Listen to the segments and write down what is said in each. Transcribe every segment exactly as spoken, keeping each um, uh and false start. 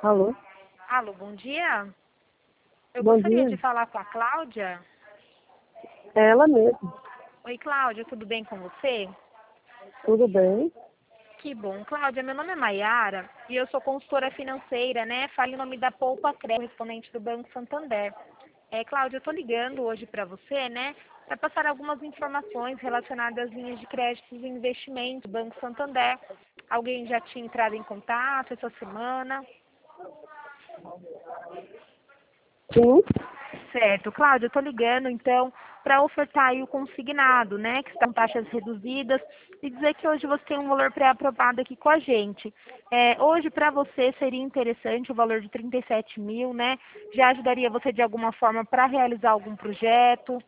Alô? Alô, bom dia. Eu Bom gostaria dia. de falar com a Cláudia. É ela mesmo. Oi, Cláudia, tudo bem com você? Tudo bem? Que bom. Cláudia, meu nome é Maiara e eu sou consultora financeira, né? Fale em nome da Poupa Crédito, correspondente do Banco Santander. É, Cláudia, eu estou ligando hoje para você, né? Para passar algumas informações relacionadas às linhas de créditos e investimentos do Banco Santander. Alguém já tinha entrado em contato essa semana? Sim. Certo, Cláudia, eu estou ligando então para ofertar aí o consignado, né, que estão taxas reduzidas, e dizer que hoje você tem um valor pré-aprovado aqui com a gente. É, hoje para você seria interessante o valor de trinta e sete mil, né? Já ajudaria você de alguma forma para realizar algum projeto?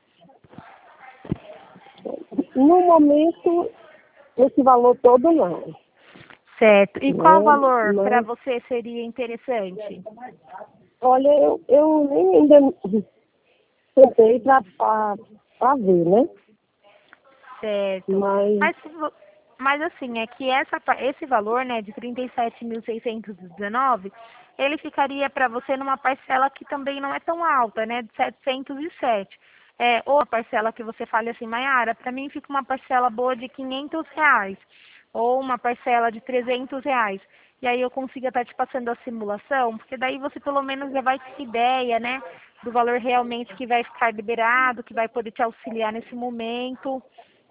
No momento, esse valor todo não. Certo. E qual Né? valor para Mas, você seria interessante? olha, eu, eu nem ainda tentei para ver, né? Certo. Mas, Mas, se vo- mas assim, é que essa, pa- esse valor, né, de trinta e sete mil seiscentos e dezenove, ele ficaria para você numa parcela que também não é tão alta, né, de setecentos e sete. É, ou a parcela que você fale assim, Maiara, para mim fica uma parcela boa de quinhentos reais, ou uma parcela de trezentos reais. E aí eu consigo estar te passando a simulação, porque daí você pelo menos já vai ter ideia, né, do valor realmente que vai ficar liberado, que vai poder te auxiliar nesse momento.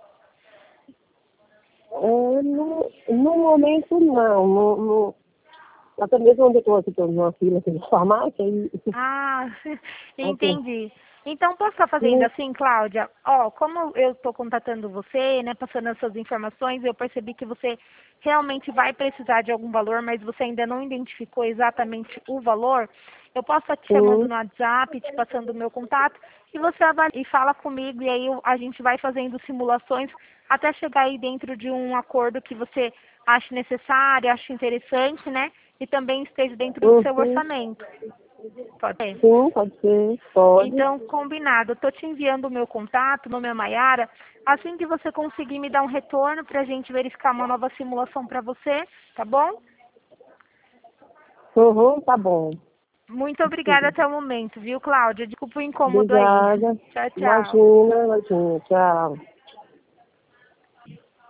é, no, no momento, não. No, no, até mesmo onde eu estou aqui, estou numa fila aqui de farmácia, e, Ah, assim, entendi. Então, posso estar fazendo não, assim, Cláudia? Ó, como eu estou contatando você, né, passando as suas informações, eu percebi que você realmente vai precisar de algum valor, mas você ainda não identificou exatamente o valor. Eu posso estar te chamando sim, no WhatsApp, te passando o meu contato, e você avalia e fala comigo, e aí eu- a gente vai fazendo simulações até chegar aí dentro de um acordo que você ache necessário, ache interessante, né? E também esteja dentro do seu uhum, orçamento. Pode ser? sim, pode ser, pode. Então, combinado. Eu tô te enviando o meu contato, meu nome é Maiara. Assim que você conseguir me dar um retorno para a gente verificar uma nova simulação para você, tá bom? Uhum, tá bom. Muito obrigada até o momento, viu, Cláudia? Desculpa o incômodo aí. Obrigada. Tchau, tchau. Imagina, imagina. Tchau.